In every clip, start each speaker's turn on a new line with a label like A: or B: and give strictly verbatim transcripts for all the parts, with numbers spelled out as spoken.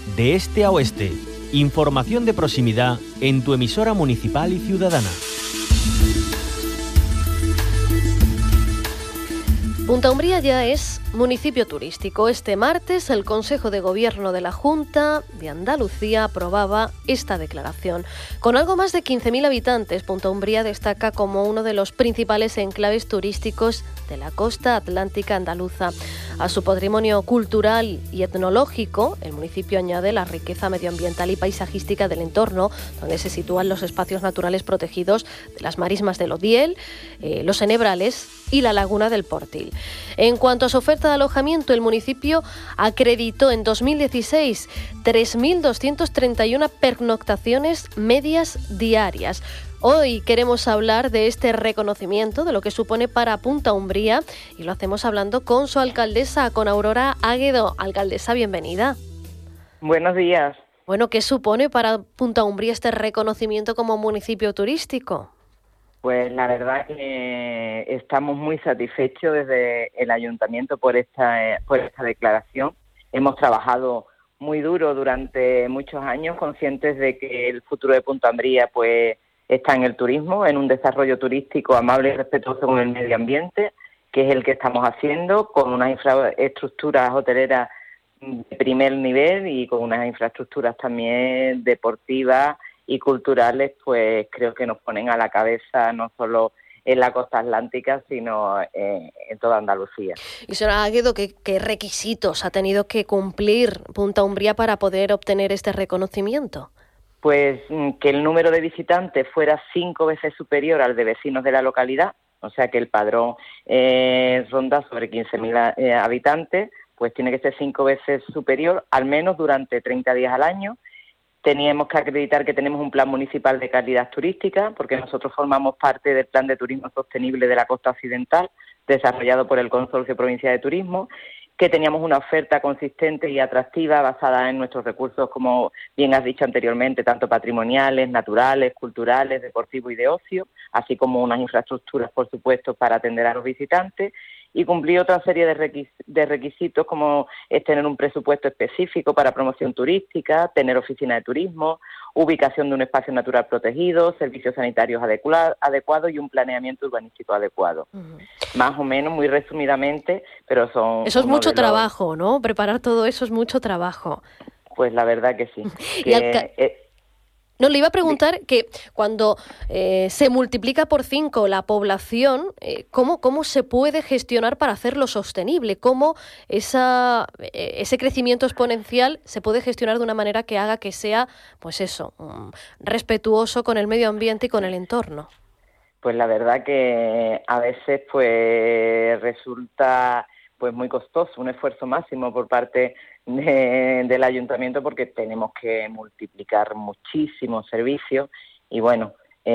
A: de este a oeste. Información de proximidad en tu emisora municipal y ciudadana.
B: Punta Umbría ya es municipio turístico. Este martes el Consejo de Gobierno de la Junta de Andalucía aprobaba esta declaración. Con algo más de quince mil habitantes, Punta Umbría destaca como uno de los principales enclaves turísticos de la costa atlántica andaluza. A su patrimonio cultural y etnológico, el municipio añade la riqueza medioambiental y paisajística del entorno, donde se sitúan los espacios naturales protegidos de las marismas del Odiel, eh, los Enebrales y la laguna del Portil. En cuanto a su oferta de alojamiento, el municipio acreditó en dos mil dieciséis tres mil doscientas treinta y una pernoctaciones medias diarias. Hoy queremos hablar de este reconocimiento, de lo que supone para Punta Umbría, y lo hacemos hablando con su alcaldesa, con Aurora Águedo. Alcaldesa, bienvenida.
C: Buenos días.
B: Bueno, ¿qué supone para Punta Umbría este reconocimiento como municipio turístico?
C: Pues la verdad que estamos muy satisfechos desde el ayuntamiento por esta, por esta declaración. Hemos trabajado muy duro durante muchos años, conscientes de que el futuro de Punta Umbría pues está en el turismo, en un desarrollo turístico amable y respetuoso con el medio ambiente, que es el que estamos haciendo, con unas infraestructuras hoteleras de primer nivel y con unas infraestructuras también deportivas y culturales, pues creo que nos ponen a la cabeza no solo en la costa atlántica, sino en, en toda Andalucía.
B: Y señora Águedo, ¿qué, ¿qué requisitos ha tenido que cumplir Punta Umbría para poder obtener este reconocimiento?
C: Pues que el número de visitantes fuera cinco veces superior al de vecinos de la localidad, o sea que el padrón eh, ronda sobre quince mil eh, habitantes, pues tiene que ser cinco veces superior, al menos durante treinta días al año. Teníamos que acreditar que tenemos un plan municipal de calidad turística, porque nosotros formamos parte del Plan de Turismo Sostenible de la Costa Occidental, desarrollado por el Consorcio Provincial de Turismo, que teníamos una oferta consistente y atractiva basada en nuestros recursos, como bien has dicho anteriormente, tanto patrimoniales, naturales, culturales, deportivos y de ocio, así como unas infraestructuras, por supuesto, para atender a los visitantes, y cumplir otra serie de, requis- de requisitos como es tener un presupuesto específico para promoción turística, tener oficina de turismo, ubicación de un espacio natural protegido, servicios sanitarios adecua- adecuados y un planeamiento urbanístico adecuado. Uh-huh. Más o menos, muy resumidamente, pero son...
B: Eso es mucho
C: los...
B: trabajo, ¿no? Preparar todo eso es mucho trabajo.
C: Pues la verdad que sí.
B: y
C: que,
B: alca-
C: eh,
B: No, le iba a preguntar que cuando eh, se multiplica por cinco la población, eh, ¿cómo, ¿cómo se puede gestionar para hacerlo sostenible? ¿Cómo esa, eh, ese crecimiento exponencial se puede gestionar de una manera que haga que sea, pues eso, um, respetuoso con el medio ambiente y con el entorno?
C: Pues la verdad que a veces pues resulta pues muy costoso, un esfuerzo máximo por parte de, del ayuntamiento, porque tenemos que multiplicar muchísimos servicios y bueno,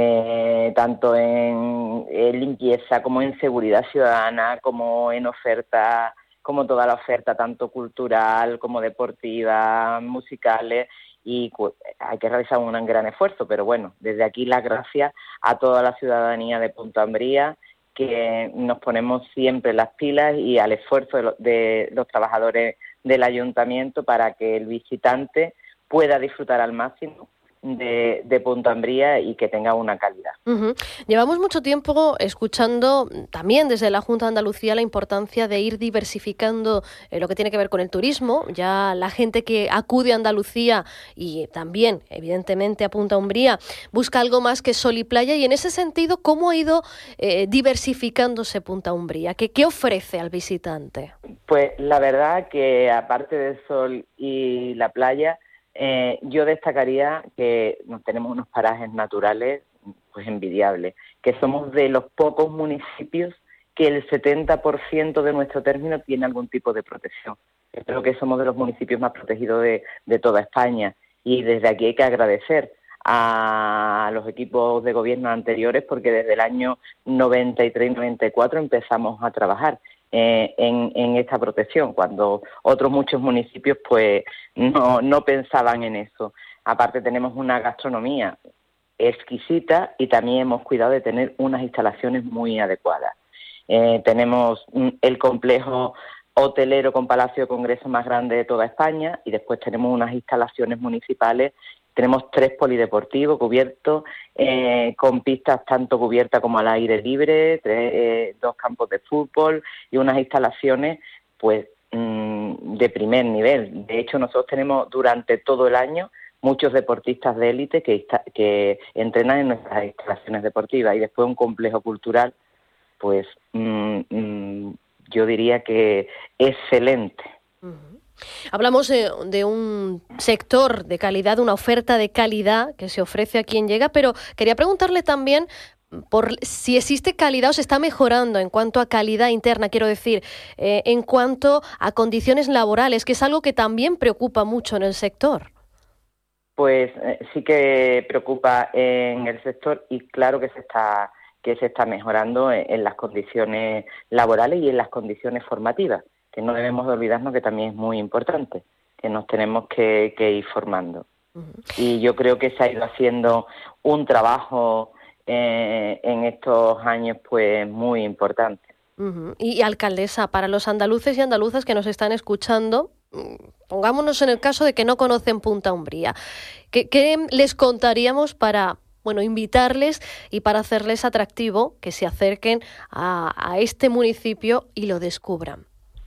C: eh, tanto en, en limpieza como en seguridad ciudadana, como en oferta, como toda la oferta, tanto cultural como deportiva, musicales, y hay que realizar un gran esfuerzo, pero bueno, desde aquí las gracias a toda la ciudadanía de Punta Umbría, que nos ponemos siempre las pilas, y al esfuerzo de, lo, de los trabajadores del ayuntamiento para que el visitante pueda disfrutar al máximo de, de Punta Umbría y que tenga una calidad.
B: Uh-huh. Llevamos mucho tiempo escuchando también desde la Junta de Andalucía la importancia de ir diversificando eh, lo que tiene que ver con el turismo. Ya la gente que acude a Andalucía y también, evidentemente, a Punta Umbría busca algo más que sol y playa, y en ese sentido, ¿cómo ha ido eh, diversificándose Punta Umbría? ¿Qué, qué ofrece al visitante?
C: Pues la verdad que aparte del sol y la playa, Eh, yo destacaría que tenemos unos parajes naturales pues envidiables, que somos de los pocos municipios que el setenta por ciento de nuestro término tiene algún tipo de protección. Yo creo que somos de los municipios más protegidos de, de toda España, y desde aquí hay que agradecer a los equipos de gobierno anteriores, porque desde el año noventa y tres noventa y cuatro empezamos a trabajar Eh, en, en esta protección, cuando otros muchos municipios pues no, no pensaban en eso. Aparte tenemos una gastronomía exquisita y también hemos cuidado de tener unas instalaciones muy adecuadas. Eh, tenemos el complejo hotelero con palacio de congresos más grande de toda España, y después tenemos unas instalaciones municipales. Tenemos tres polideportivos cubiertos, eh, con pistas tanto cubiertas como al aire libre, tres, eh, dos campos de fútbol y unas instalaciones pues mmm, de primer nivel. De hecho, nosotros tenemos durante todo el año muchos deportistas de élite que, que entrenan en nuestras instalaciones deportivas, y después un complejo cultural, pues mmm, mmm, yo diría que excelente.
B: Uh-huh. Hablamos de, de un sector de calidad, una oferta de calidad que se ofrece a quien llega, pero quería preguntarle también por si existe calidad o se está mejorando en cuanto a calidad interna, quiero decir, eh, en cuanto a condiciones laborales, que es algo que también preocupa mucho en el sector.
C: Pues eh, sí que preocupa en el sector, y claro que se está que se está mejorando en, en las condiciones laborales y en las condiciones formativas, que no debemos de olvidarnos que también es muy importante, que nos tenemos que, que ir formando. Uh-huh. Y yo creo que se ha ido haciendo un trabajo eh, en estos años pues muy importante.
B: Uh-huh. Y, y alcaldesa, para los andaluces y andaluzas que nos están escuchando, pongámonos en el caso de que no conocen Punta Umbría, ¿qué, qué les contaríamos para, bueno, invitarles y para hacerles atractivo que se acerquen a, a este municipio y lo descubran?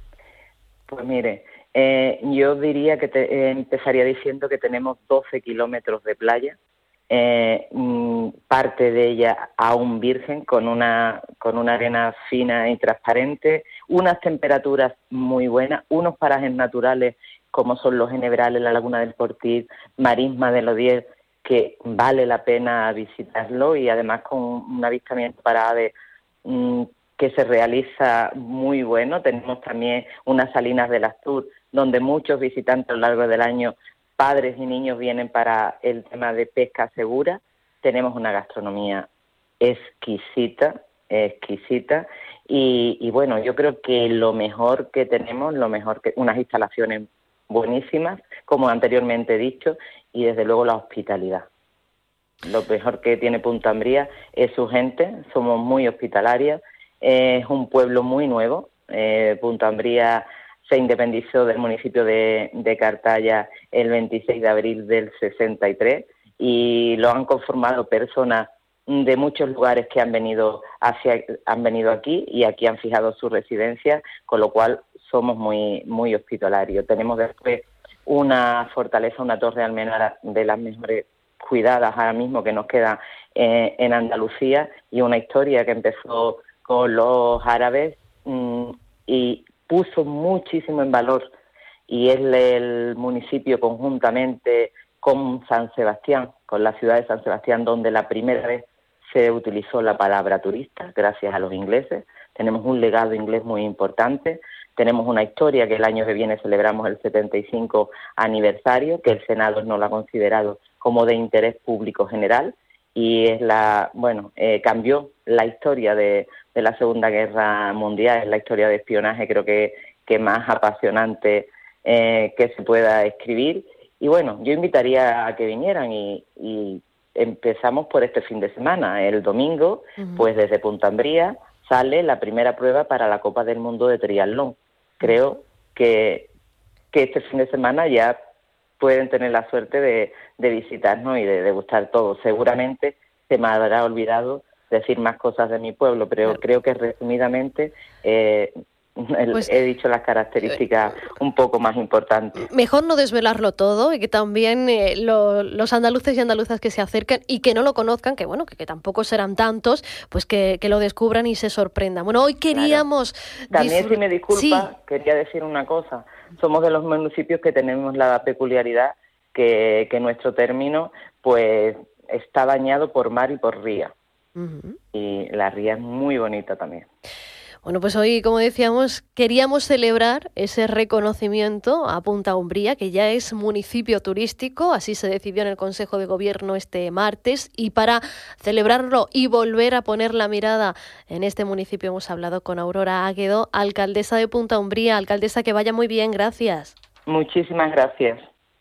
C: Pues mire, eh, yo diría que te, eh, empezaría diciendo que tenemos doce kilómetros de playa, eh, mm, parte de ella aún virgen, con una, con una arena fina y transparente, unas temperaturas muy buenas, unos parajes naturales como son los Enebrales, la Laguna del Portil, Marisma de Lodier, que vale la pena visitarlo, y además con un avistamiento para aves mmm, que se realiza muy bueno. Tenemos también unas salinas del Astur, donde muchos visitantes a lo largo del año, padres y niños, vienen para el tema de pesca segura. Tenemos una gastronomía exquisita, exquisita, y, y bueno, yo creo que lo mejor que tenemos, lo mejor que unas instalaciones buenísimas, como anteriormente he dicho, y desde luego la hospitalidad. Lo mejor que tiene Punta Umbría es su gente, somos muy hospitalarias. Es un pueblo muy nuevo. Eh, Punta Umbría se independizó del municipio de, de Cartaya el veintiséis de abril del sesenta y tres, y lo han conformado personas de muchos lugares que han venido hacia han venido aquí, y aquí han fijado su residencia, con lo cual somos muy muy hospitalarios. Tenemos después una fortaleza, una torre de Almenara de las mejores cuidadas ahora mismo que nos queda eh, en Andalucía, y una historia que empezó con los árabes mmm, y puso muchísimo en valor, y es el municipio conjuntamente con San Sebastián, con la ciudad de San Sebastián, donde la primera vez se utilizó la palabra turista, gracias a los ingleses. Tenemos un legado inglés muy importante, tenemos una historia que el año que viene celebramos el setenta y cinco aniversario, que el Senado no lo ha considerado como de interés público general, y es la, bueno, eh, cambió la historia de, de la Segunda Guerra Mundial, es la historia de espionaje, creo que, que más apasionante eh, que se pueda escribir. Y bueno, yo invitaría a que vinieran, y, y empezamos por este fin de semana. El domingo, uh-huh. pues desde Punta Umbría sale la primera prueba para la Copa del Mundo de triatlón. Creo que, que este fin de semana ya pueden tener la suerte de, de visitarnos y de degustar todo. Seguramente se me habrá olvidado decir más cosas de mi pueblo, pero claro. creo que resumidamente eh, el, pues, he dicho las características un poco más importantes.
B: Mejor no desvelarlo todo, y que también eh, lo, los andaluces y andaluzas que se acerquen y que no lo conozcan, que bueno, que, que tampoco serán tantos, pues que, que lo descubran y se sorprendan. Bueno, hoy queríamos...
C: Claro. También, disfr- si me disculpa, sí. quería decir una cosa. Somos de los municipios que tenemos la peculiaridad que, que nuestro término pues está bañado por mar y por ría. Uh-huh. Y la ría es muy bonita también.
B: Bueno, pues hoy, como decíamos, queríamos celebrar ese reconocimiento a Punta Umbría, que ya es municipio turístico, así se decidió en el Consejo de Gobierno este martes, y para celebrarlo y volver a poner la mirada en este municipio hemos hablado con Aurora Águedo, alcaldesa de Punta Umbría. Alcaldesa, que vaya muy bien, gracias.
C: Muchísimas gracias.